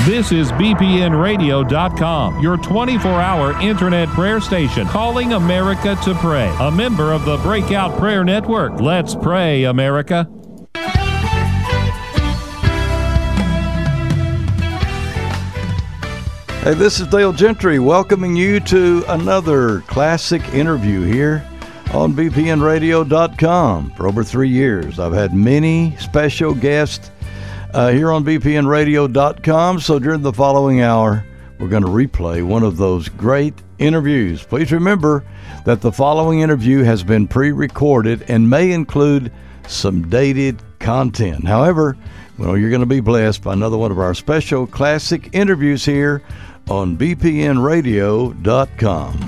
This is BPNradio.com, your 24-hour internet prayer station, calling America to pray. A member of the Breakout Prayer Network. Let's pray, America. Hey, this is Dale Gentry welcoming you to another classic interview here on BPNradio.com. For over 3 years, I've had many special guests here on BPNradio.com. So during the following hour, we're going to replay one of those great interviews. Please remember that the following interview has been pre-recorded and may include some dated content. However, well, you're going to be blessed by another one of our special classic interviews here on BPNradio.com.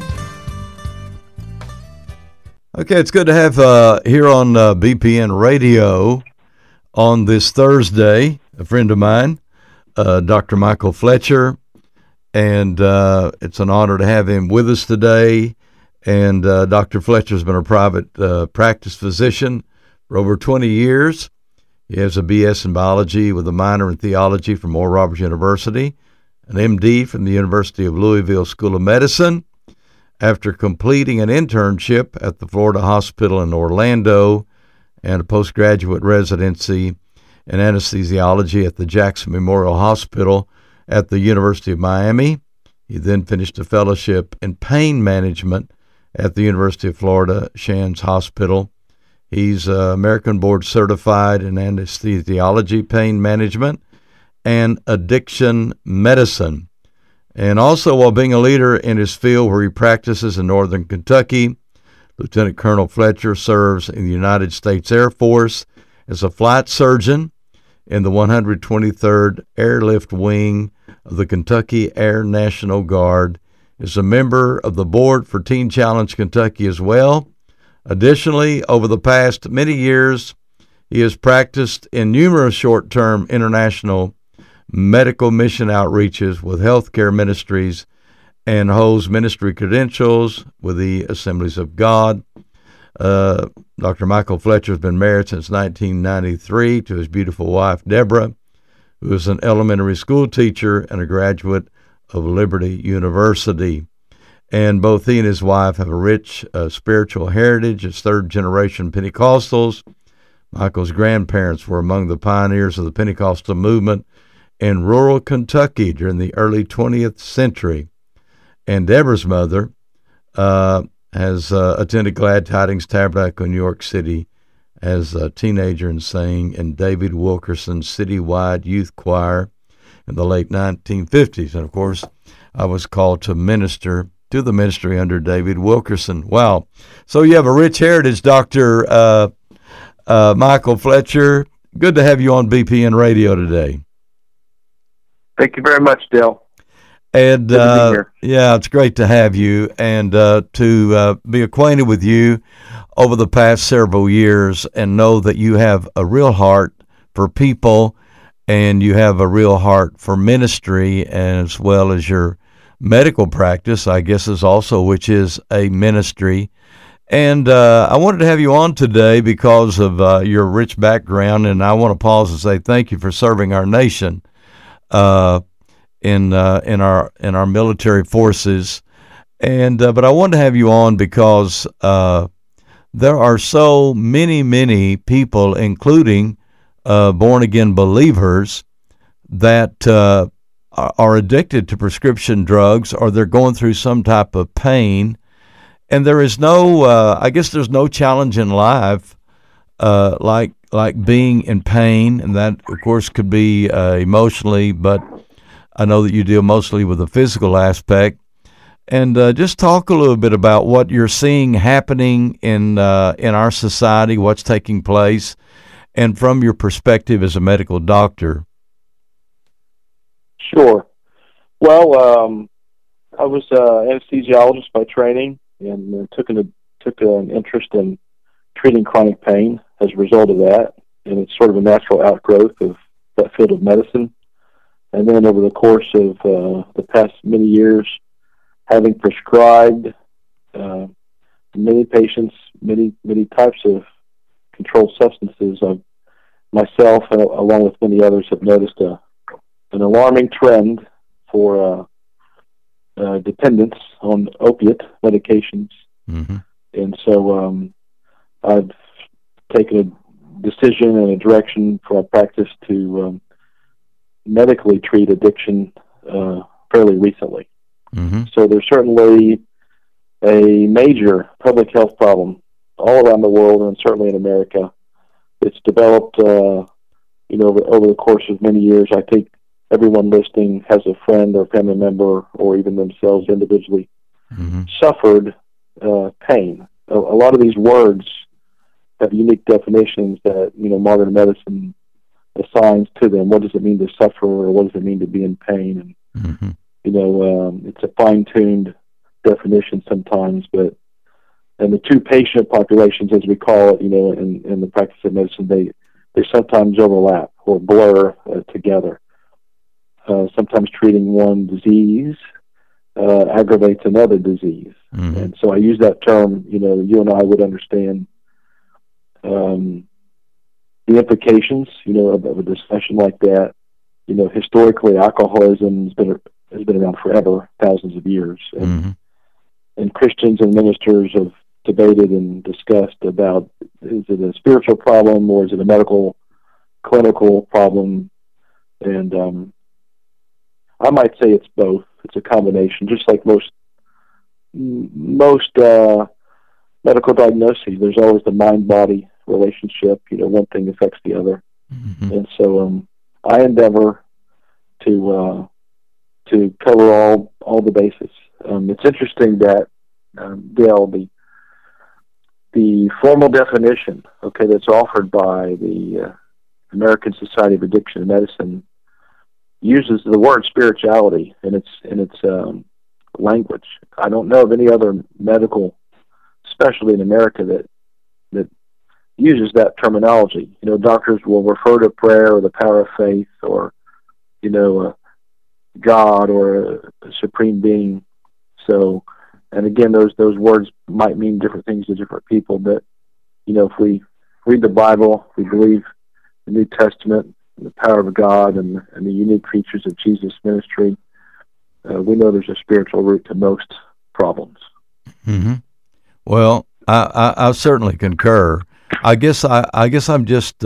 Okay, it's good to have here on BPN Radio on this Thursday a friend of mine, Dr. Michael Fletcher, and it's an honor to have him with us today. And Dr. Fletcher's been a private practice physician for over 20 years. He has a BS in biology with a minor in theology from Oral Roberts University, an MD from the University of Louisville School of Medicine. After completing an internship at the Florida Hospital in Orlando and a postgraduate residency in anesthesiology at the Jackson Memorial Hospital at the University of Miami, he then finished a fellowship in pain management at the University of Florida Shands Hospital. He's American Board Certified in anesthesiology, pain management, and addiction medicine. And also, while being a leader in his field where he practices in northern Kentucky, Lieutenant Colonel Fletcher serves in the United States Air Force as a flight surgeon in the 123rd Airlift Wing of the Kentucky Air National Guard, is a member of the board for Teen Challenge Kentucky as well. Additionally, over the past many years, he has practiced in numerous short-term international medical mission outreaches with healthcare ministries and holds ministry credentials with the Assemblies of God. Dr. Michael Fletcher has been married since 1993 to his beautiful wife, Deborah, who is an elementary school teacher and a graduate of Liberty University. And both he and his wife have a rich spiritual heritage as third-generation Pentecostals. Michael's grandparents were among the pioneers of the Pentecostal movement in rural Kentucky during the early 20th century. And Deborah's mother has attended Glad Tidings Tabernacle in New York City as a teenager and sang in David Wilkerson's citywide youth choir in the late 1950s. And, of course, I was called to minister to the ministry under David Wilkerson. Wow. So you have a rich heritage, Dr. Michael Fletcher. Good to have you on BPN Radio today. Thank you very much, Dale. And yeah, it's great to have you and to be acquainted with you over the past several years and know that you have a real heart for people and you have a real heart for ministry, as well as your medical practice, I guess, is also, which is a ministry. And I wanted to have you on today because of your rich background, and I want to pause and say thank you for serving our nation in our military forces. And but I wanted to have you on because there are so many people, including born-again believers, that are addicted to prescription drugs, or they're going through some type of pain. And there is no, I guess there's no challenge in life like being in pain, and that, of course, could be emotionally, but I know that you deal mostly with the physical aspect. And just talk a little bit about what you're seeing happening in our society, what's taking place, and from your perspective as a medical doctor. Sure. Well, I was an anesthesiologist by training, and took an interest in treating chronic pain as a result of that, and it's sort of a natural outgrowth of that field of medicine. And then over the course of the past many years, having prescribed many patients, many types of controlled substances, myself, along with many others, have noticed a an alarming trend for dependence on opiate medications. Mm-hmm. And so I've taken a decision and a direction for our practice to medically treat addiction fairly recently. Mm-hmm. So there's certainly a major public health problem all around the world, and certainly in America. It's developed, over the course of many years. I think everyone listening has a friend or family member, or even themselves individually, Mm-hmm. suffered pain. A lot of these words have unique definitions that modern medicine assigns to them. What does it mean to suffer, or what does it mean to be in pain? And Mm-hmm. it's a fine-tuned definition sometimes, and the two patient populations, as we call it, in the practice of medicine, they sometimes overlap or blur together. Sometimes treating one disease aggravates another disease. Mm-hmm. And so I use that term, you and I would understand the implications, of a discussion like that. Historically, alcoholism has been around forever, thousands of years. Mm-hmm. And Christians and ministers have debated and discussed about, is it a spiritual problem or is it a medical, clinical problem? And I might say it's both. It's a combination, just like most medical diagnoses. There's always the mind-body relationship. One thing affects the other. Mm-hmm. And so I endeavor to cover all the bases. It's interesting that Dale, the formal definition, that's offered by the American Society of Addiction and Medicine uses the word spirituality in its language. I don't know of any other medical specialty in America that uses that terminology. Doctors will refer to prayer or the power of faith or God or a supreme being. So, and again, those words might mean different things to different people, but if we read the Bible, we believe the New Testament, the power of God, and the unique features of Jesus' ministry, we know there's a spiritual root to most problems. Mm-hmm. Well, I certainly concur. I guess I'm just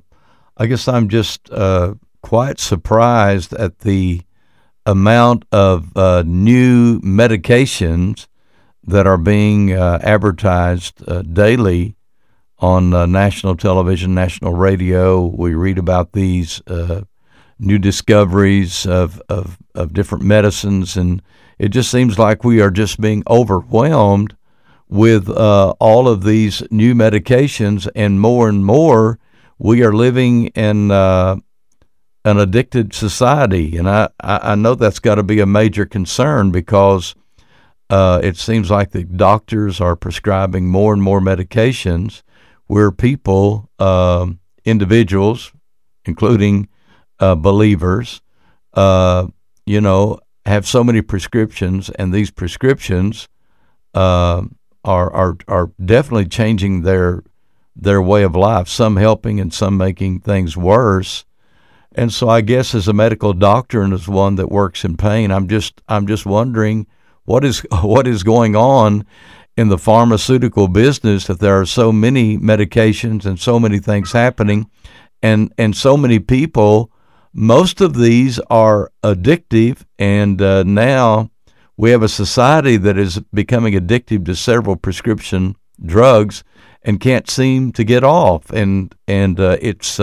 quite surprised at the amount of new medications that are being advertised daily on national television, national radio. We read about these new discoveries of different medicines, and it just seems like we are just being overwhelmed with all of these new medications, and more we are living in an addicted society. And I know that's got to be a major concern, because it seems like the doctors are prescribing more and more medications where people, individuals, including believers, have so many prescriptions, and these prescriptions are definitely changing their way of life, some helping and some making things worse. And so I guess as a medical doctor and as one that works in pain, I'm just wondering what is going on in the pharmaceutical business, that there are so many medications and so many things happening, and so many people. Most of these are addictive, and now we have a society that is becoming addicted to several prescription drugs and can't seem to get off, and it's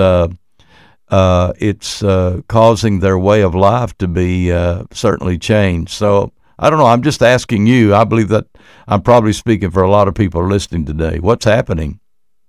causing their way of life to be certainly changed. So I don't know. I'm just asking you. I believe that I'm probably speaking for a lot of people listening today. What's happening?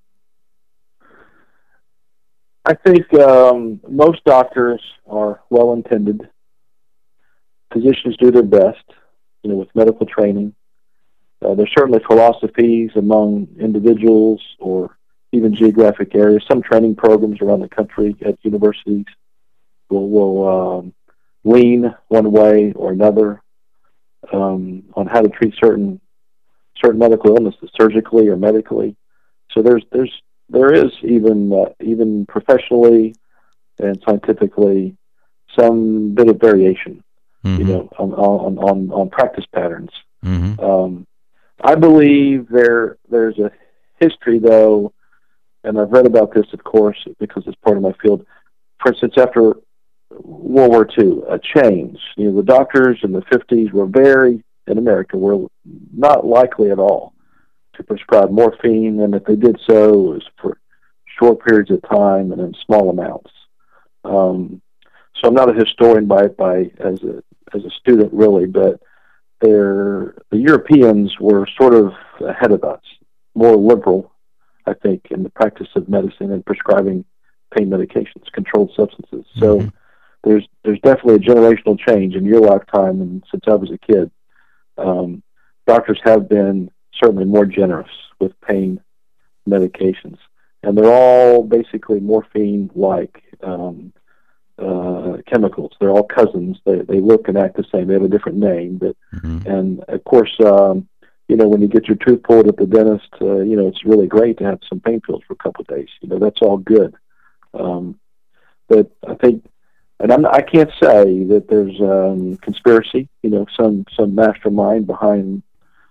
I think most doctors are well-intended. Physicians do their best, with medical training. There's certainly philosophies among individuals or even geographic areas. Some training programs around the country at universities will lean one way or another on how to treat certain medical illnesses, surgically or medically. So there is even professionally and scientifically some bit of variation, Mm-hmm. on practice patterns. Mm-hmm. I believe there's a history, though, and I've read about this, of course, because it's part of my field. For instance, after World War II, a change. The doctors in the 50s in America, were not likely at all to prescribe morphine, and if they did so, it was for short periods of time and in small amounts. So I'm not a historian as a student, really, but the Europeans were sort of ahead of us, more liberal, I think, in the practice of medicine and prescribing pain medications, controlled substances. So Mm-hmm. there's definitely a generational change in your lifetime, and since I was a kid, doctors have been certainly more generous with pain medications, and they're all basically morphine-like chemicals. They're all cousins. They look and act the same. They have a different name, but Mm-hmm. and of course, when you get your tooth pulled at the dentist, it's really great to have some pain pills for a couple of days. That's all good. But I think, and I can't say that there's conspiracy. Some mastermind behind,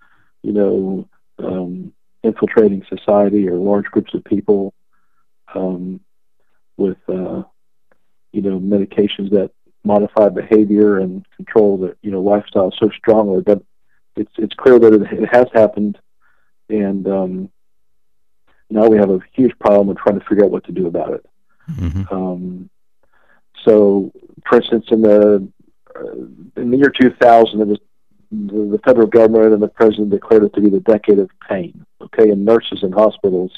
infiltrating society or large groups of people with medications that modify behavior and control the lifestyle so strongly. But it's clear that it has happened, and now we have a huge problem of trying to figure out what to do about it. Mm-hmm. So, for instance, in the year 2000, it was the federal government and the president declared it to be the decade of pain. Okay, and nurses in hospitals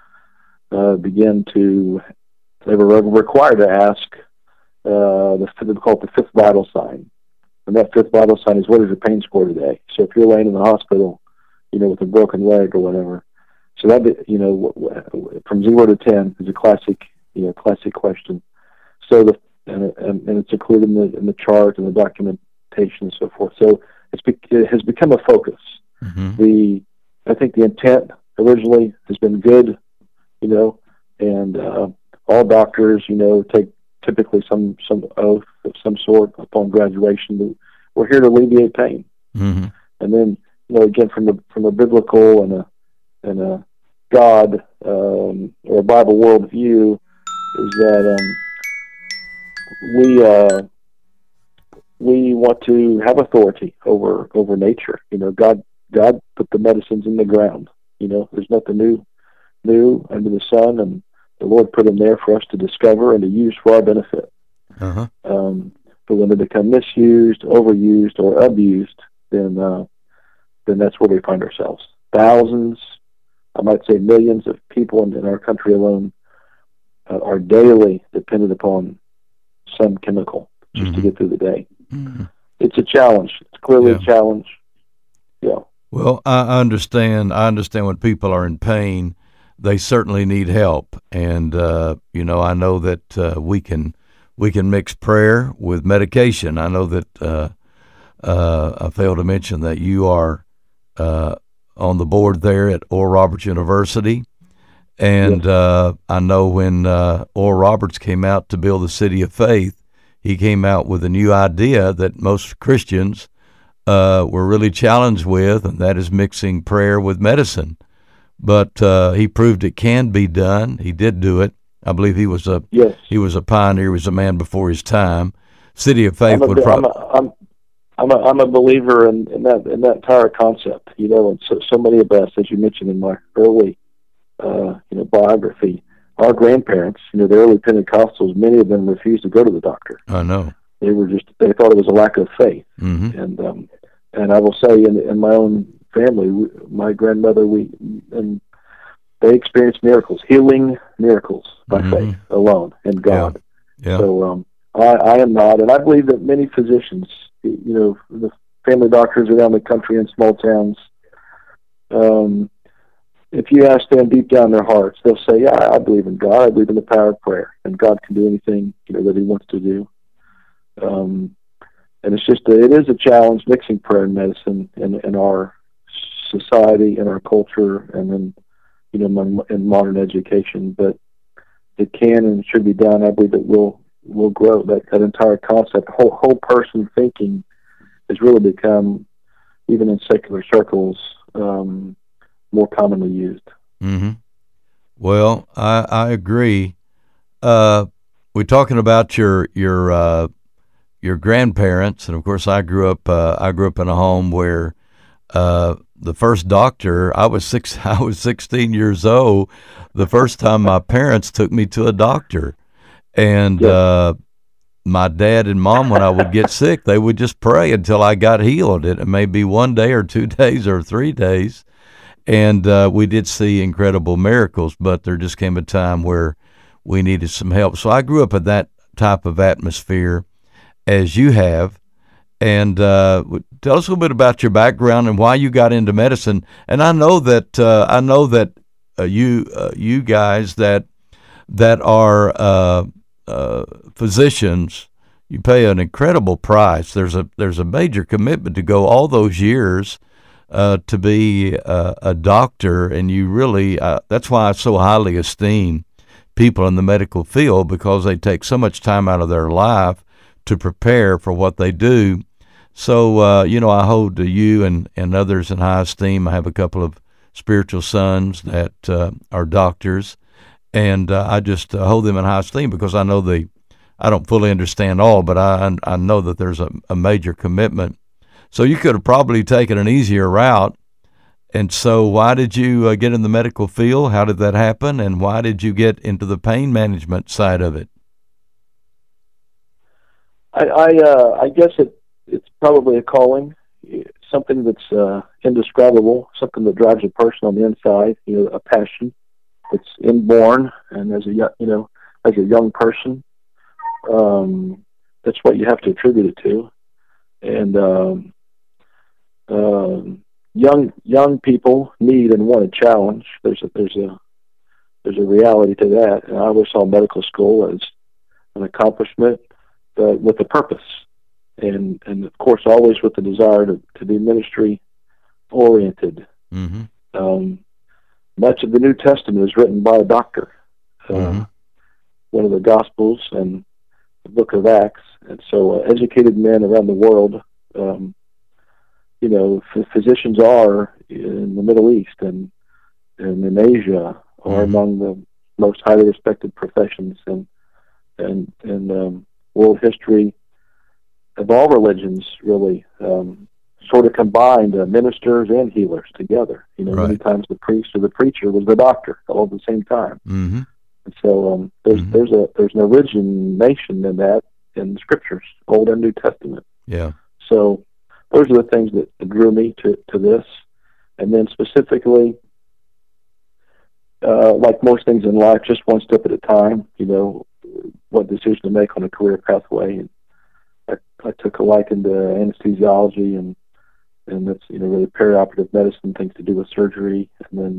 they were required to ask they call it the fifth vital sign, and that fifth vital sign is, what is your pain score today? So if you're laying in the hospital, with a broken leg or whatever, so that from 0 to 10 is a classic question. So and it's included in the chart and the documentation and so forth. So it has become a focus. Mm-hmm. I think the intent originally has been good, and all doctors, take typically some oath of some sort upon graduation. We're here to alleviate pain. Mm-hmm. And then, again, from a biblical and a God or a Bible worldview, is that we want to have authority over nature. God put the medicines in the ground. There's nothing new under the sun, and the Lord put them there for us to discover and to use for our benefit. Uh-huh. But when they become misused, overused, or abused, then that's where we find ourselves. Thousands, I might say millions of people in our country alone are daily dependent upon some chemical just Mm-hmm. to get through the day. Mm-hmm. It's a challenge. It's clearly a challenge. Yeah. Well, I understand. I understand when people are in pain, they certainly need help, and I know that we can mix prayer with medication. I know that I failed to mention that you are on the board there at Oral Roberts University, and Yes. I know when Oral Roberts came out to build the City of Faith, he came out with a new idea that most Christians were really challenged with, and that is mixing prayer with medicine. But he proved it can be done. He did do it. I believe he was a pioneer. He was a man before his time. City of Faith would probably. I'm a believer in that entire concept. And so many of us, as you mentioned in my early biography, our grandparents, the early Pentecostals, many of them refused to go to the doctor. I know. They thought it was a lack of faith. Mm-hmm. And I will say in my own family, my grandmother, they experienced miracles, healing miracles by Mm-hmm. faith alone in God. Yeah. So I am not, and I believe that many physicians, the family doctors around the country in small towns, if you ask them deep down in their hearts, they'll say, "Yeah, I believe in God. I believe in the power of prayer, and God can do anything that He wants to do." And it is a challenge mixing prayer and medicine in our society, in our culture, and in modern education. But it can and should be done. I believe it will will grow. That entire concept, whole person thinking, has really become, even in secular circles, more commonly used. Mm-hmm. Well, I agree. We're talking about your grandparents, and of course, I grew up in a home where the first doctor, I was 16 years old. The first time my parents took me to a doctor, and my dad and mom, when I would get sick, they would just pray until I got healed. It may be 1 day or 2 days or 3 days, and we did see incredible miracles. But there just came a time where we needed some help. So I grew up in that type of atmosphere, as you have. And tell us a little bit about your background and why you got into medicine. And I know that you guys that are physicians, you pay an incredible price. There's a major commitment to go all those years to be a doctor, and you really that's why I so highly esteem people in the medical field, because they take so much time out of their life to prepare for what they do. So, I hold you and others in high esteem. I have a couple of spiritual sons that are doctors, and I just hold them in high esteem because I know I don't fully understand all, but I know that there's a major commitment. So you could have probably taken an easier route. And so why did you get in the medical field? How did that happen? And why did you get into the pain management side of it? I guess it's probably a calling, something that's indescribable, something that drives a person on the inside, a passion that's inborn. And as a young person, that's what you have to attribute it to. And young people need and want a challenge. There's a reality to that. And I always saw medical school as an accomplishment with a purpose, and of course always with the desire to be ministry oriented. Mm-hmm. Much of the New Testament is written by a doctor. Mm-hmm. One of the Gospels and the Book of Acts, and so educated men around the world. Physicians are in the Middle East and in Asia are Mm-hmm. among the most highly respected professions, and world history of all religions really sort of combined ministers and healers together. Right. Many times the priest or the preacher was the doctor all at the same time. Mm-hmm. And so there's an origination in that in the Scriptures, Old and New Testament. Yeah. So those are the things that drew me to this. And then specifically, like most things in life, just one step at a time, what decision to make on a career pathway. And I took a liking to anesthesiology and that's, really perioperative medicine, things to do with surgery, and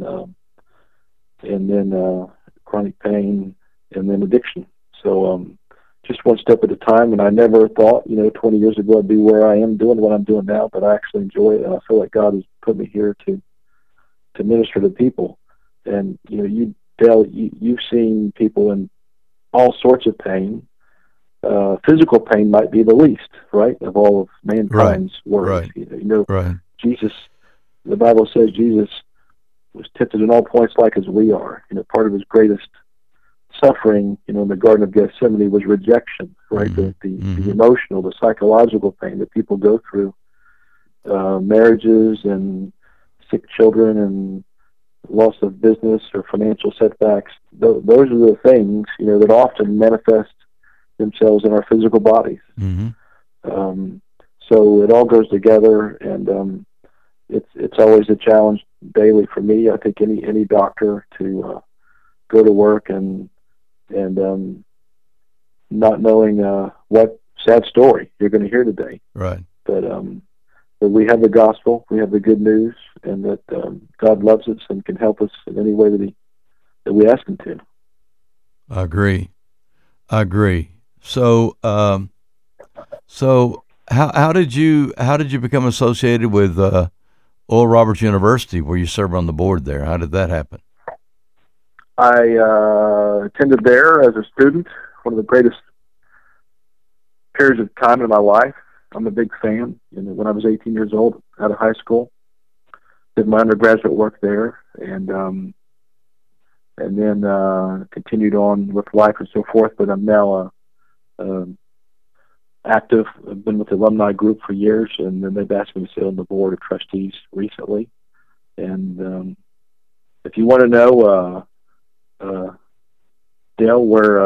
then chronic pain, and then addiction. So, just one step at a time. And I never thought, 20 years ago I'd be where I am doing what I'm doing now, but I actually enjoy it. And I feel like God has put me here to minister to people. And, Dale, you've seen people in all sorts of pain. Physical pain might be the least, right, of all of mankind's worries. Right. Right. Jesus, the Bible says Jesus was tempted in all points like as we are. Part of his greatest suffering, in the Garden of Gethsemane was rejection, right? Mm-hmm. The emotional, the psychological pain that people go through, marriages and sick children and loss of business or financial setbacks. Those are the things, that often manifest themselves in our physical bodies. Mm-hmm. So it all goes together, and it's always a challenge daily for me. I think any doctor to go to work and not knowing what sad story you're going to hear today. Right. But we have the gospel, we have the good news, and that God loves us and can help us in any way that we ask Him to. I agree. So, how did you become associated with Oral Roberts University, where you serve on the board there? How did that happen? I attended there as a student, one of the greatest periods of time in my life. I'm a big fan. When I was 18 years old, out of high school, did my undergraduate work there, and then continued on with life and so forth. But I'm now active. I've been with the alumni group for years, and then they've asked me to sit on the board of trustees recently. And if you want to know, Dale, where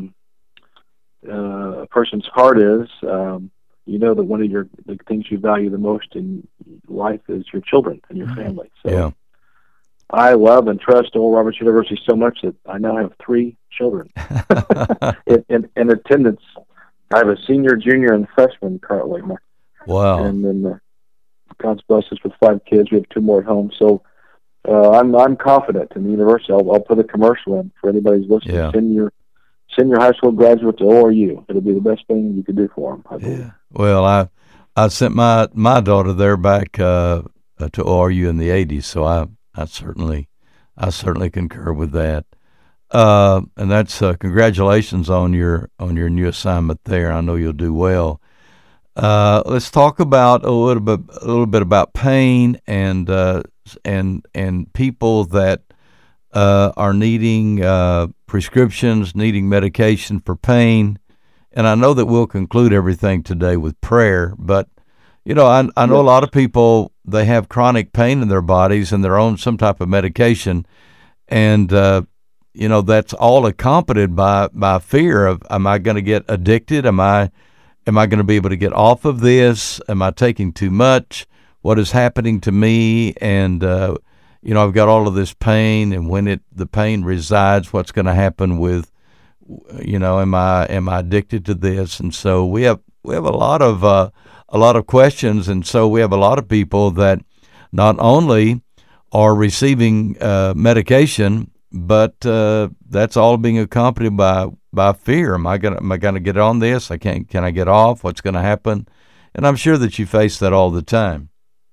a person's heart is, you know that one of the things you value the most in life is your children and your family. So Yeah. I love and trust Oral Roberts University so much that I now have 3 children in attendance. I have a senior, junior, and freshman currently. Wow. And then God's blessed us with 5 kids. We have 2 more at home. So I'm confident in the university. I'll put a commercial in for anybody who's listening. Yeah. Send your high school graduate to ORU. It'll be the best thing you could do for them, I believe. Yeah. Well, I sent my daughter there back to ORU in the 80s, so I certainly concur with that. And that's congratulations on your new assignment there. I know you'll do well. Let's talk about a little bit about pain and people that are needing prescriptions, needing medication for pain. And I know that we'll conclude everything today with prayer, but I know a lot of people, they have chronic pain in their bodies and they're on some type of medication, and that's all accompanied by fear of, am I going to get addicted? Am I going to be able to get off of this? Am I taking too much? What is happening to me? And I've got all of this pain, and when the pain resides, what's going to happen with, am I addicted to this? And so we have a lot of questions, and so we have a lot of people that not only are receiving medication, but that's all being accompanied by fear. Am I gonna get on this? Can I get off? What's going to happen? And I'm sure that you face that all the time.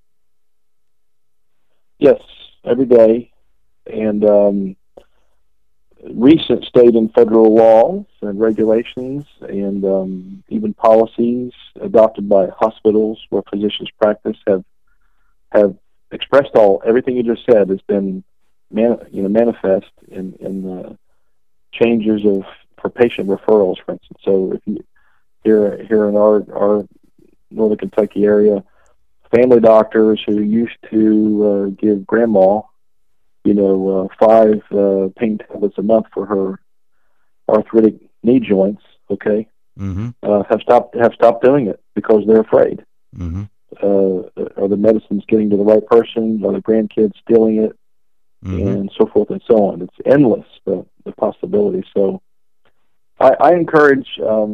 Yes, every day. And recent state and federal laws and regulations and even policies adopted by hospitals where physicians practice have expressed everything you just said has been manifest in changes for patient referrals, for instance. So if you here in our Northern Kentucky area, family doctors who used to give grandma 5 pain tablets a month for her arthritic knee joints, okay, mm-hmm. Have stopped doing it because they're afraid. Mm-hmm. Are the medicines getting to the right person? Are the grandkids stealing it? Mm-hmm. And so forth and so on. It's endless, the possibilities. So I encourage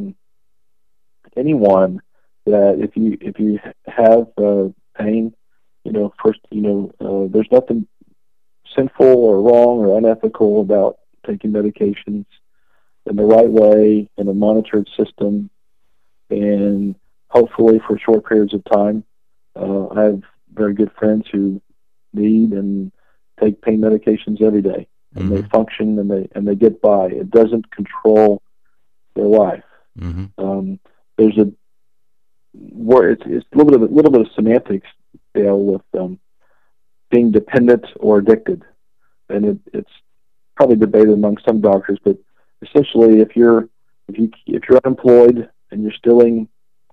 anyone that if you have pain, first, there's nothing sinful or wrong or unethical about taking medications in the right way in a monitored system, and hopefully for short periods of time. I have very good friends who need and take pain medications every day, and mm-hmm. they function and they get by. It doesn't control their life. Mm-hmm. There's it's a little bit of semantics, Dale, with being dependent or addicted, and it's probably debated among some doctors. But essentially, if you're unemployed and you're stealing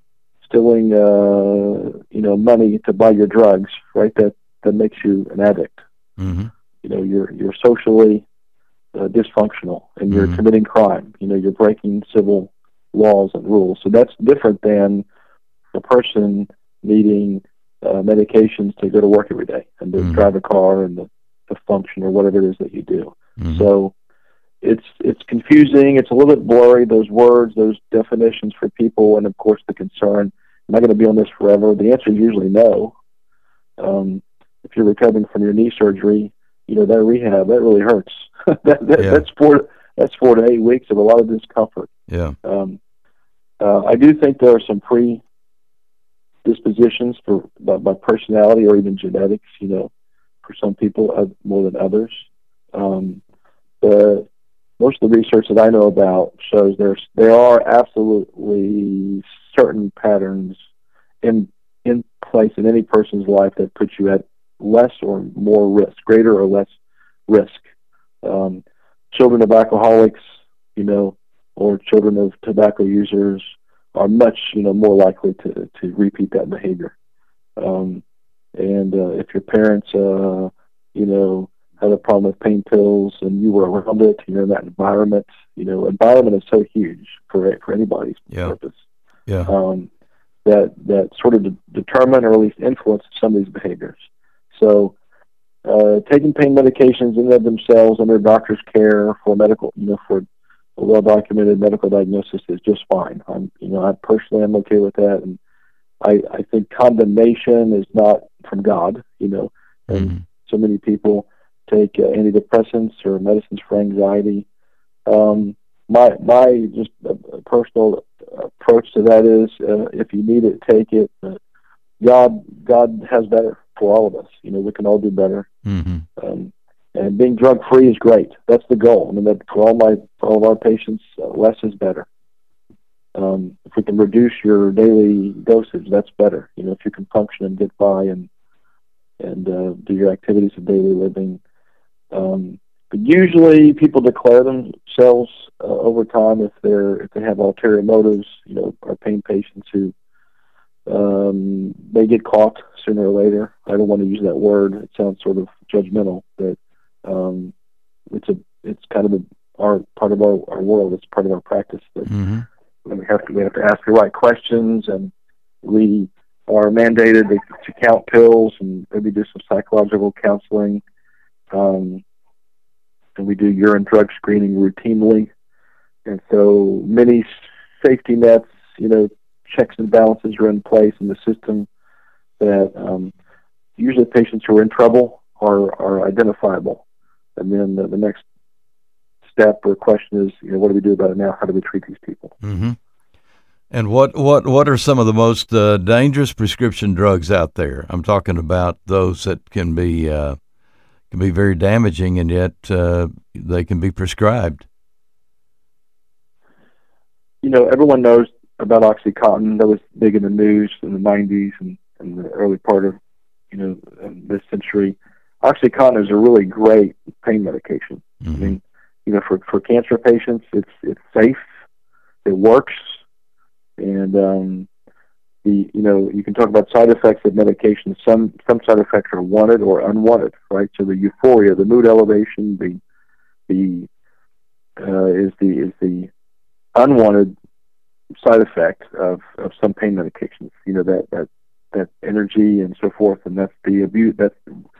money to buy your drugs, right? That makes you an addict. Mm-hmm. You're socially dysfunctional, and you're mm-hmm. committing crime. You're breaking civil laws and rules. So that's different than a person needing medications to go to work every day and to mm-hmm. drive a car and to function or whatever it is that you do. Mm-hmm. So it's confusing. It's a little bit blurry, those words, those definitions for people, and of course the concern, am I going to be on this forever? The answer is usually no. If you're recovering from your knee surgery, that rehab, that really hurts. That's 4 to 8 weeks of a lot of discomfort. Yeah. I do think there are some predispositions by personality or even genetics, for some people more than others. But most of the research that I know about shows there are absolutely certain patterns in place in any person's life that puts you at less or more risk, greater or less risk. Children of alcoholics, or children of tobacco users are much, more likely to repeat that behavior. And if your parents, had a problem with pain pills and you were around it, in that environment, environment is so huge for anybody's purpose. Yeah. That sort of determine or at least influence some of these behaviors. So, taking pain medications in and of themselves under doctor's care for medical, for a well-documented medical diagnosis is just fine. I personally am okay with that, and I think condemnation is not from God, and so many people take antidepressants or medicines for anxiety. My just personal approach to that is, if you need it, take it. God has better for all of us. We can all do better. And being drug free is great. That's the goal. That for all of our patients, less is better. If we can reduce your daily dosage, that's better. If you can function and get by and do your activities of daily living. But usually people declare themselves over time if they have ulterior motives. Our pain patients who they get caught sooner or later. I don't want to use that word. It sounds sort of judgmental, but it's kind of our part of our world. It's part of our practice. But we have to ask the right questions, and we are mandated to count pills and maybe do some psychological counseling. And we do urine drug screening routinely. And so many safety nets, checks and balances are in place in the system that usually patients who are in trouble are identifiable. And then the next step or question is, what do we do about it now? How do we treat these people? And what are some of the most dangerous prescription drugs out there? I'm talking about those that can be very damaging, and yet they can be prescribed. Everyone knows about OxyContin. That was big in the news in the 90s and the early part of this century. OxyContin is a really great pain medication. I mean, for cancer patients, it's safe, it works, and you can talk about side effects of medication. Some side effects are wanted or unwanted, right? So the euphoria, the mood elevation, is the unwanted side effect of some pain medications. That energy and so forth, and that's the abuse. That's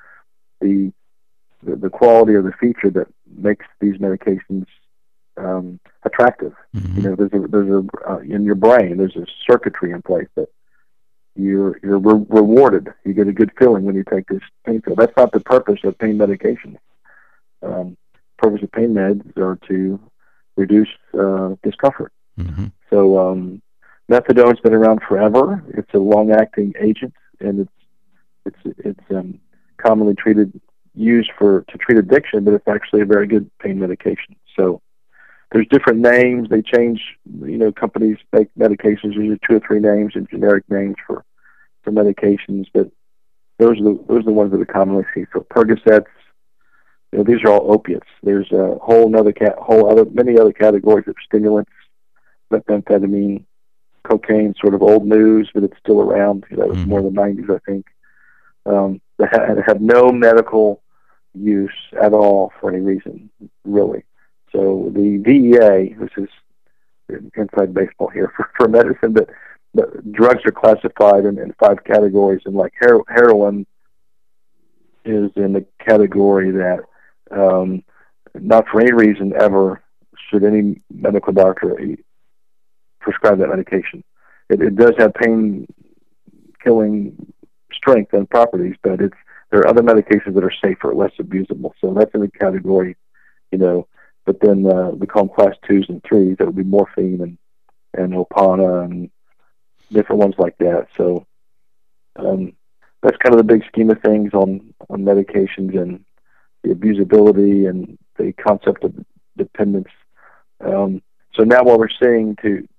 the quality or the feature that makes these medications attractive. There's a in your brain, there's a circuitry in place that you're rewarded. You get a good feeling when you take this pain pill. That's not the purpose of pain medication. Purpose of pain meds are to reduce discomfort. So methadone's been around forever. It's a long-acting agent, and it's commonly used to treat addiction, but it's actually a very good pain medication. So there's different names. They change, companies make medications, usually 2 or 3 names and generic names for medications, but those are the ones that are commonly seen. So Percocets, these are all opiates. There's a many other categories of stimulants, methamphetamine, cocaine, sort of old news, but it's still around. That was more in the 90s, I think. That have no medical use at all for any reason, really. So the DEA, this is inside baseball here for medicine, but drugs are classified in 5 categories, and like heroin is in the category that not for any reason ever should any medical doctor prescribe that medication. It does have pain-killing strength and properties, but there are other medications that are safer, less abusable. So that's in the category, But then we call them class 2s and 3s. That would be morphine and Opana and different ones like that. So that's kind of the big scheme of things on medications and the abusability and the concept of dependence. So now what we're seeing to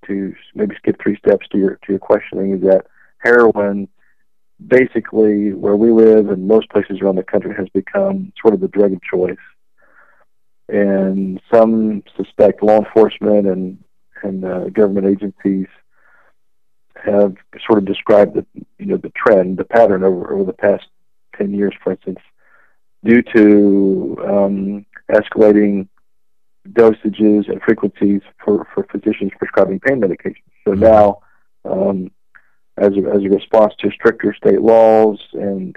to maybe skip 3 steps to your questioning, is that heroin, basically where we live and most places around the country, has become sort of the drug of choice. And some suspect law enforcement and government agencies have sort of described the trend, the pattern over the past 10 years, for instance, due to escalating dosages and frequencies for physicians prescribing pain medications. So now, as a response to stricter state laws and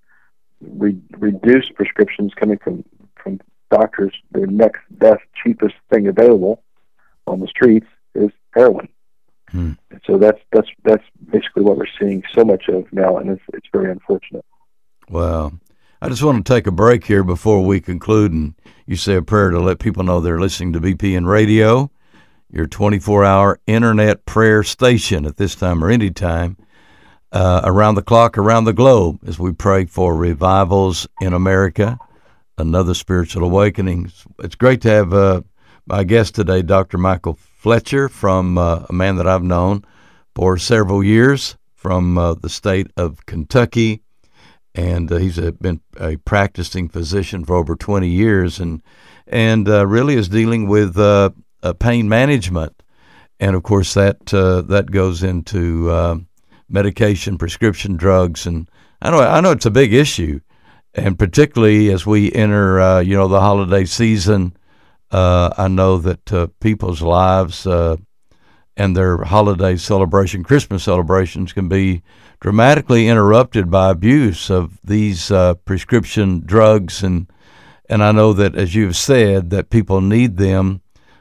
reduced prescriptions coming from doctors, the next best, cheapest thing available on the streets is heroin. And so that's basically what we're seeing so much of now, and it's very unfortunate. Wow. I just want to take a break here before we conclude, and you say a prayer to let people know they're listening to BPN Radio, your 24-hour internet prayer station at this time or any time, around the clock, around the globe, as we pray for revivals in America, another spiritual awakening. It's great to have my guest today, Dr. Michael Fletcher, from a man that I've known for several years from the state of Kentucky. And he's been a practicing physician for over 20 years and really is dealing with pain management. And, of course, that goes into medication, prescription drugs. And I know it's a big issue, and particularly as we enter, the holiday season, I know that people's lives and their holiday celebration, Christmas celebrations, can be dramatically interrupted by abuse of these prescription drugs, and I know that, as you've said, that people need them,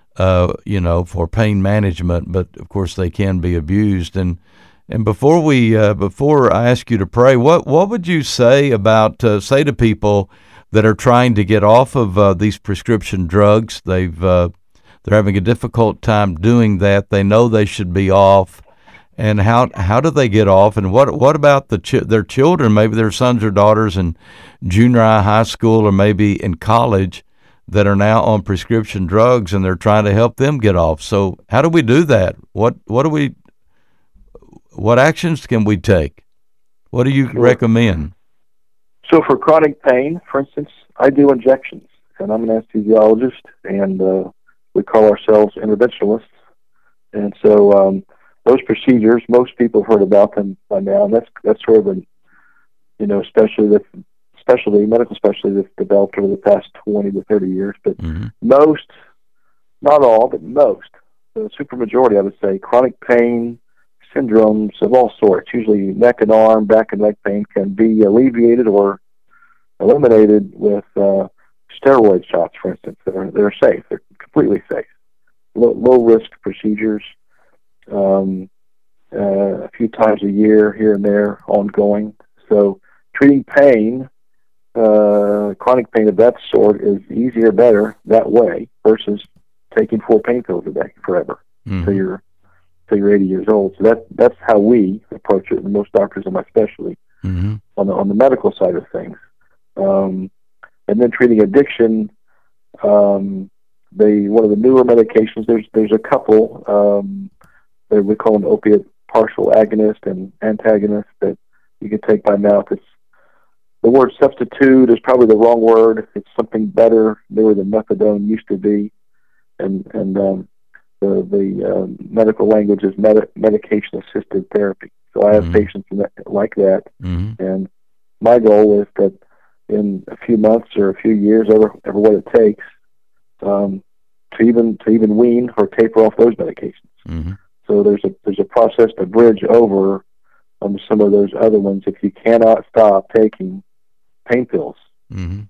for pain management, but of course they can be abused. And before I ask you to pray, what would you say about say to people that are trying to get off of these prescription drugs? They're having a difficult time doing that. They know they should be off. And how do they get off? And what about their children, maybe their sons or daughters in junior high school, or maybe in college, that are now on prescription drugs, and they're trying to help them get off? So how do we do that? What actions can we take? What do you recommend? So for chronic pain, for instance, I do injections, and I'm an anesthesiologist, and we call ourselves interventionalists. And so those procedures, most people have heard about them by now, and that's sort of medical specialty that's developed over the past 20 to 30 years. But most, not all, but most, the supermajority, I would say, chronic pain syndromes of all sorts, usually neck and arm, back and neck pain, can be alleviated or eliminated with steroid shots, for instance, that are safe. They're completely safe. Low risk procedures, a few times a year, here and there, ongoing. So treating pain, chronic pain of that sort, is easier, better that way versus taking 4 pain pills a day forever until you're 80 years old. So that's how we approach it, and most doctors in my specialty on the medical side of things. And then treating addiction, one of the newer medications, there's a couple that we call an opiate partial agonist and antagonist that you can take by mouth. The word substitute is probably the wrong word. It's something better, newer than methadone used to be, and the medical language is medication-assisted therapy. So I have patients like that, and my goal is that in a few months or a few years, ever what it takes, to even wean or taper off those medications. So there's a process to bridge over some of those other ones if you cannot stop taking pain pills. And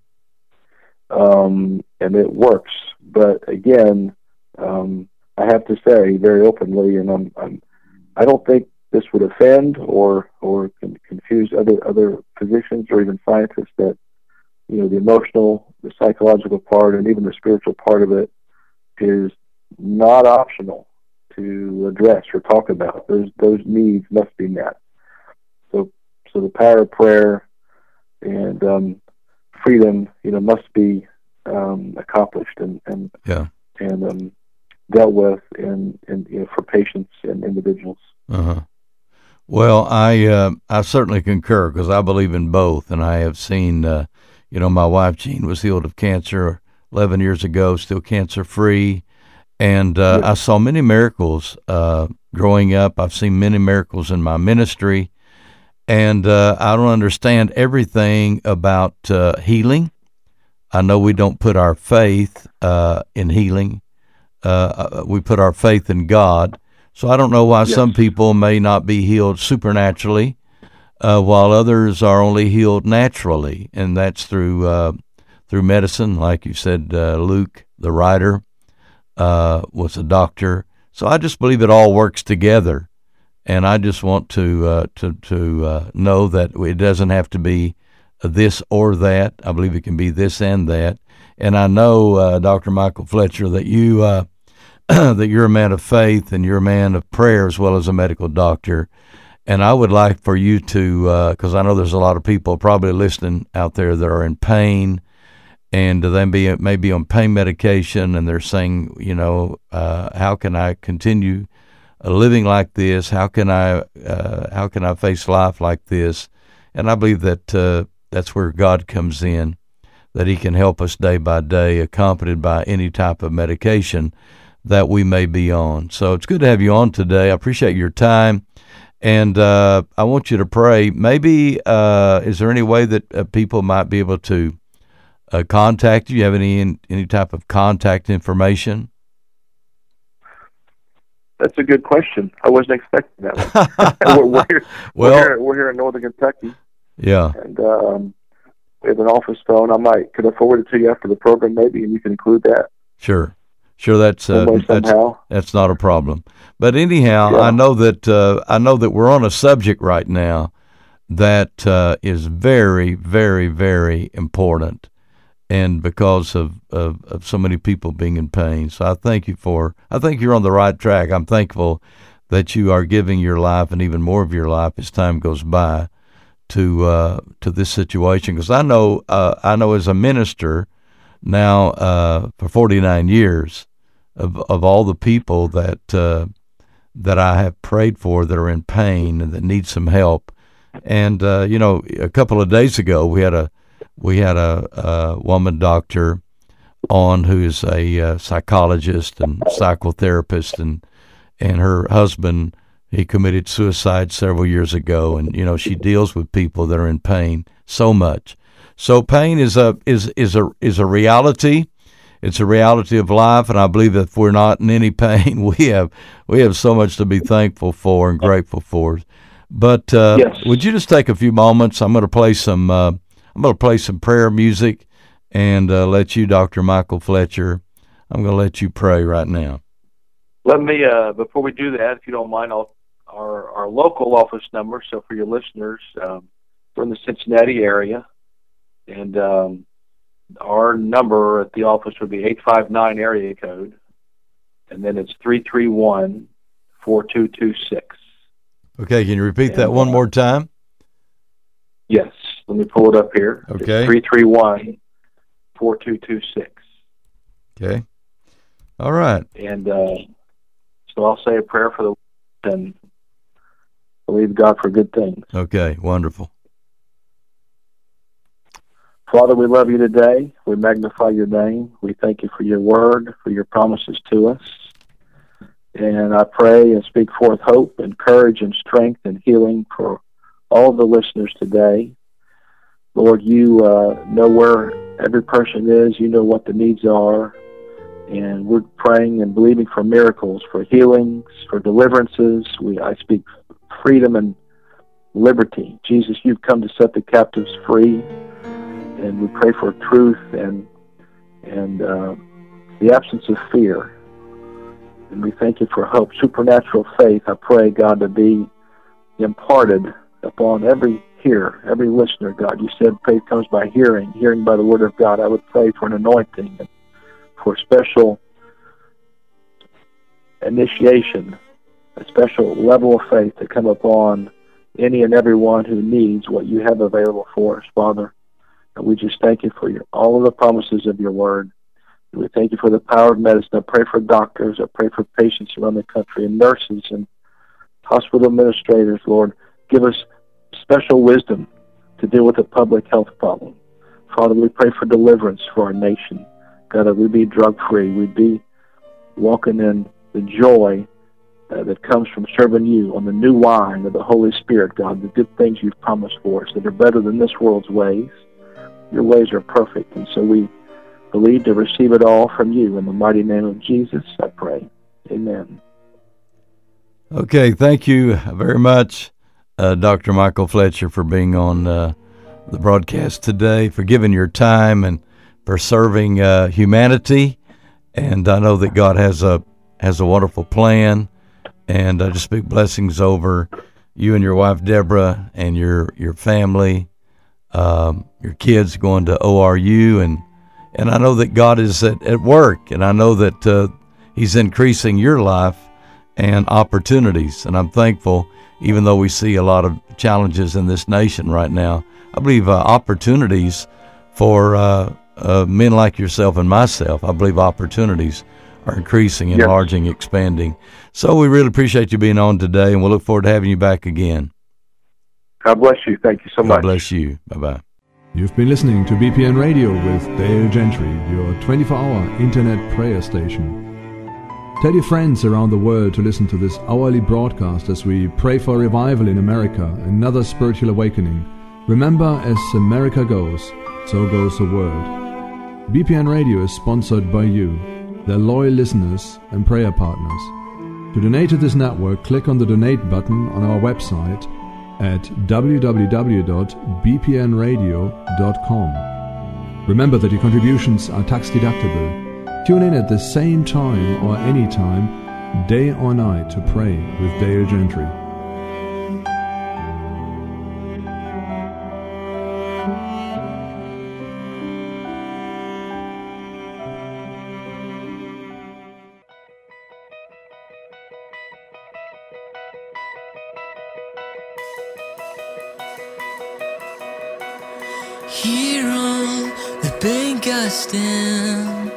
it works. But again, I have to say very openly, and I don't think this would offend or confuse other physicians or even scientists, that the emotional, the psychological part, and even the spiritual part of it is not optional to address or talk about. Those needs must be met. So the power of prayer and freedom, must be accomplished, and dealt with in for patients and individuals. Uh-huh. Well, I certainly concur because I believe in both, and I have seen, my wife Jean was healed of cancer 11 years ago, still cancer free, and I saw many miracles growing up. I've seen many miracles in my ministry, and I don't understand everything about healing. I know we don't put our faith in healing. We put our faith in God. So I don't know why some people may not be healed supernaturally, while others are only healed naturally, and that's through medicine, like you said. Luke, the writer, was a doctor. So I just believe it all works together, and I just want to know that it doesn't have to be this or that. I believe it can be this and that. And I know, Dr. Michael Fletcher, that you. That you're a man of faith and you're a man of prayer as well as a medical doctor. And I would like for you to, because I know there's a lot of people probably listening out there that are in pain, and they may be on pain medication, and they're saying, how can I continue living like this? How can I face life like this? And I believe that that's where God comes in, that He can help us day by day, accompanied by any type of medication that we may be on. So it's good to have you on today. I appreciate your time, and I want you to pray. Maybe is there any way that people might be able to contact you? You have any type of contact information? That's a good question. I wasn't expecting that one. we're here in Northern Kentucky. Yeah. And we have an office phone. Could I forward it to you after the program maybe, and you can include that? Sure, that's not a problem. But anyhow, I know that we're on a subject right now that is very, very, very important, and because of so many people being in pain. So I think you're on the right track. I'm thankful that you are giving your life and even more of your life as time goes by to this situation. Because I know as a minister now for 49 years of all the people that I have prayed for that are in pain and that need some help. And a couple of days ago we had a woman doctor on who is a psychologist and psychotherapist, and her husband, he committed suicide several years ago, and she deals with people that are in pain so much. So pain is a reality. It's a reality of life, and I believe that if we're not in any pain, we have so much to be thankful for and grateful for. But would you just take a few moments? I'm going to play some prayer music, and let you, Dr. Michael Fletcher, I'm going to let you pray right now. Let me, before we do that, if you don't mind, our local office number. So for your listeners, we're in the Cincinnati area, and our number at the office would be 859 area code, and then it's 331-4226. Okay, can you repeat that one more time? Yes, let me pull it up here. Okay. It's 331-4226. Okay. All right. And so I'll say a prayer for the and believe God for good things. Okay, wonderful. Father, we love you today. We magnify your name. We thank you for your word, for your promises to us. And I pray and speak forth hope and courage and strength and healing for all the listeners today. Lord, you know where every person is. You know what the needs are. And we're praying and believing for miracles, for healings, for deliverances. I speak freedom and liberty. Jesus, you've come to set the captives free. And we pray for truth and the absence of fear. And we thank you for hope, supernatural faith. I pray, God, to be imparted upon every hearer, every listener, God. You said faith comes by hearing, hearing by the word of God. I would pray for an anointing and for special initiation, a special level of faith to come upon any and everyone who needs what you have available for us, Father. And we just thank you for all of the promises of your word. We thank you for the power of medicine. I pray for doctors. I pray for patients around the country and nurses and hospital administrators, Lord. Give us special wisdom to deal with the public health problem. Father, we pray for deliverance for our nation. God, that we be drug-free. We'd be walking in the joy that comes from serving you on the new wine of the Holy Spirit, God, the good things you've promised for us that are better than this world's ways. Your ways are perfect, and so we believe to receive it all from you. In the mighty name of Jesus, I pray. Amen. Okay, thank you very much, Dr. Michael Fletcher, for being on the broadcast today, for giving your time and for serving humanity. And I know that God has a wonderful plan, and I just speak blessings over you and your wife Deborah and your family, your kids going to ORU, and I know that God is at work, and I know that He's increasing your life and opportunities, and I'm thankful. Even though we see a lot of challenges in this nation right now, I believe opportunities for men like yourself and myself, I believe opportunities are increasing, enlarging, expanding. So we really appreciate you being on today, and we'll look forward to having you back again. God bless you. Thank you so much. God bless you. Bye-bye. You've been listening to BPN Radio with Dale Gentry, your 24-hour internet prayer station. Tell your friends around the world to listen to this hourly broadcast as we pray for revival in America, another spiritual awakening. Remember, as America goes, so goes the world. BPN Radio is sponsored by you, their loyal listeners and prayer partners. To donate to this network, click on the donate button on our website at www.bpnradio.com. Remember that your contributions are tax deductible. Tune in at the same time or any time, day or night, to pray with Dale Gentry. Here on the bank I stand,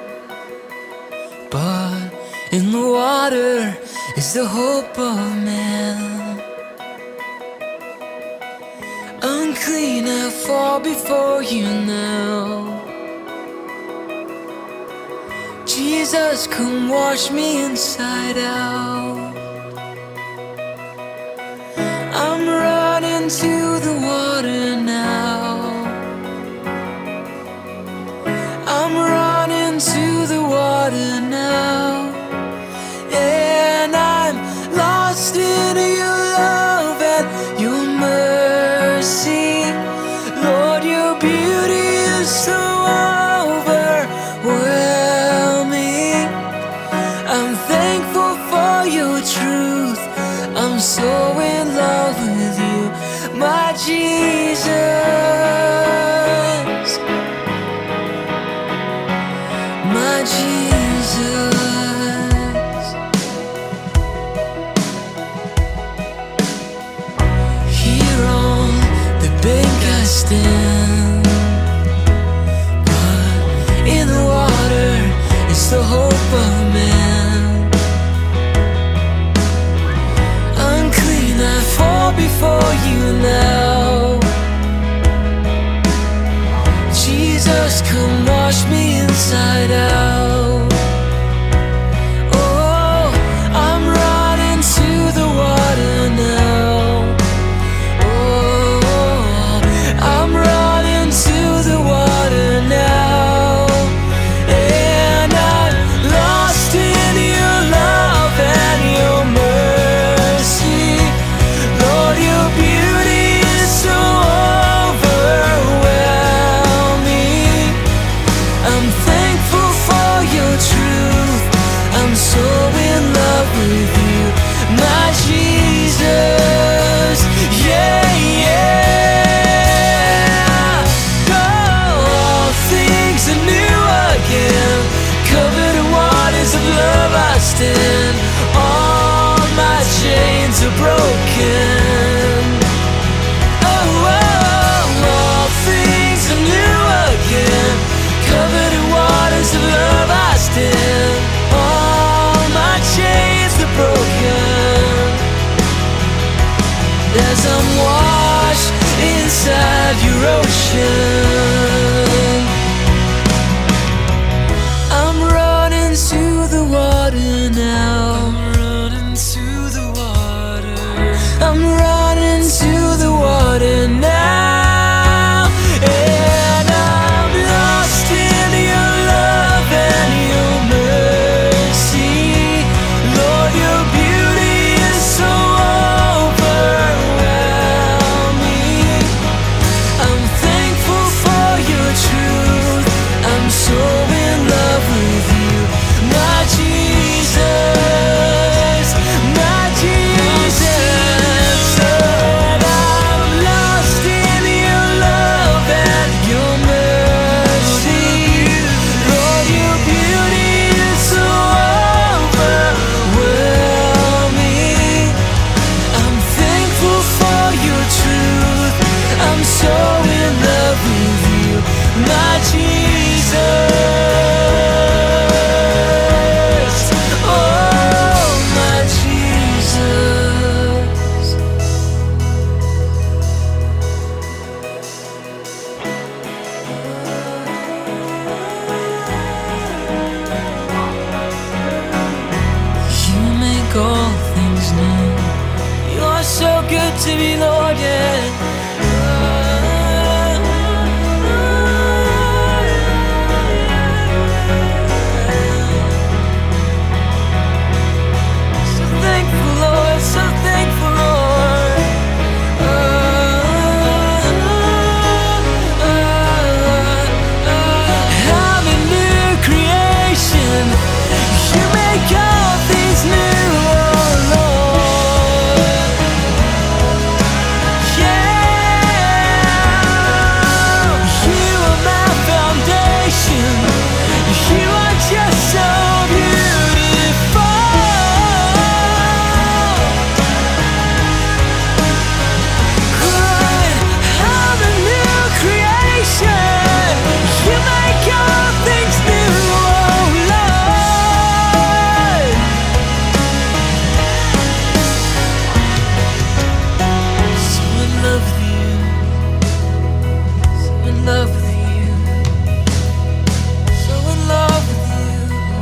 but in the water is the hope of man. Unclean I fall before you now. Jesus, come wash me inside out. I'm running to the water now. I'm running to the water now, and I'm lost in your love and your mercy. Lord, your beauty is so overwhelming. I'm thankful for your truth. I'm so in love with you, my Jesus. My Jesus. Here on the bank I stand, but in the water is the hope of man. Unclean I fall before you now. so in love with you, my Jesus. Oh, my Jesus. You make all things new. You're so good to me, Lord, yeah. So thankful, Lord, so thankful, Lord. I'm a new creation. You make all things new, oh Lord. Yeah, you are my foundation. You are just so beautiful. Good, I'm a new creation. You make all things new, oh Lord. So in love with you, so in love with you, so in love with you.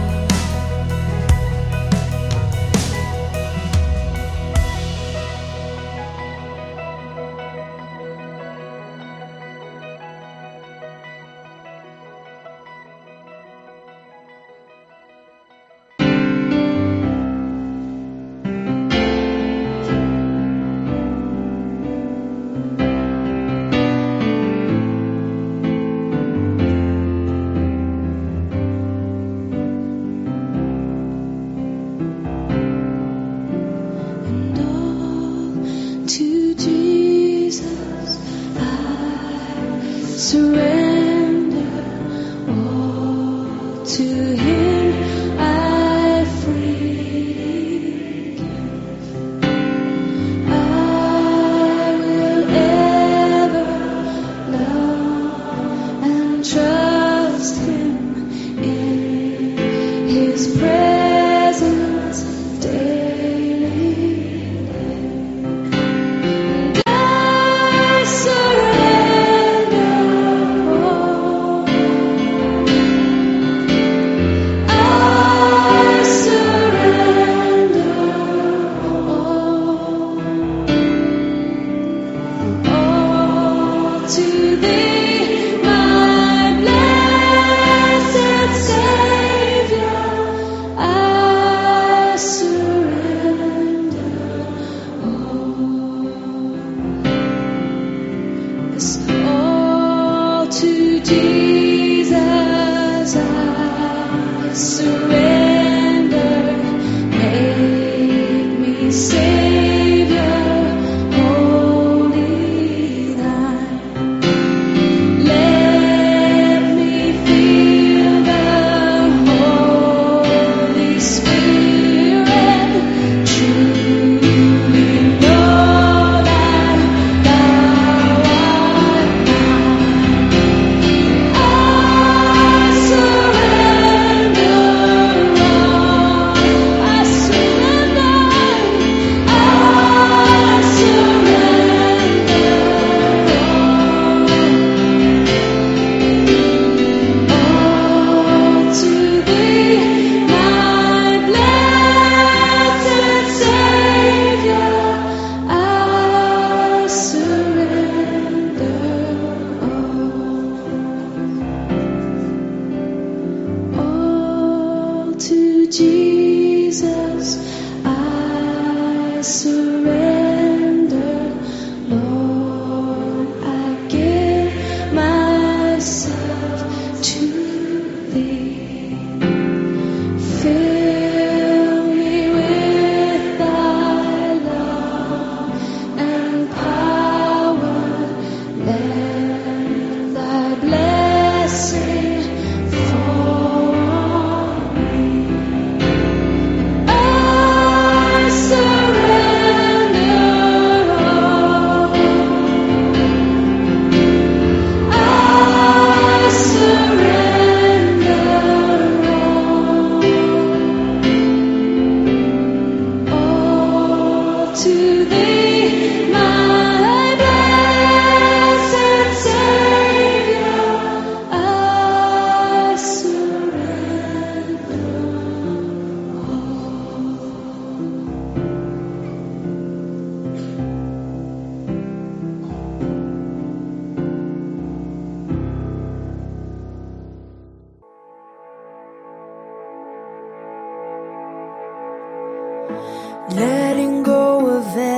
And all to Jesus I surrender. All to Him I freely give. I will ever love and trust Him in His presence daily. And I surrender all. I surrender all to Thee, my blessed Savior. I surrender all. Yes, all to Jesus I surrender. Make me Savior, wholly Thine. Let me feel the Holy Spirit. Truly know that Thou art mine. I surrender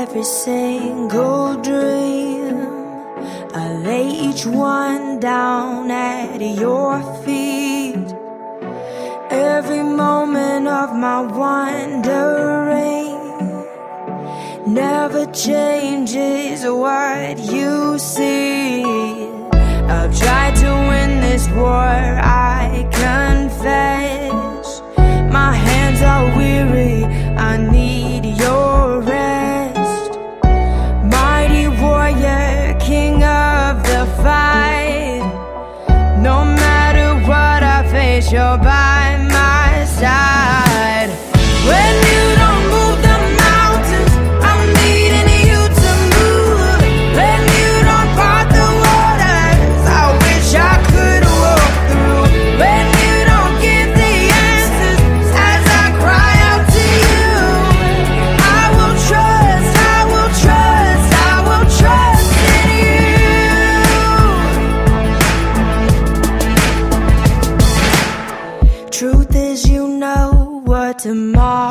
every single dream. I lay each one down at your feet. Every moment of my wandering never changes what you see. I've tried to win this war, I confess. My hands are weary, I need your rest. Mighty warrior, king of the fight. No matter what I face, you're by my side. When you don't move the mountains, I'm needing you to move. When you don't part the waters, I wish I could walk through. When you don't give the answers as I cry out to you, I will trust, I will trust, I will trust in you. Truth is, you know what tomorrow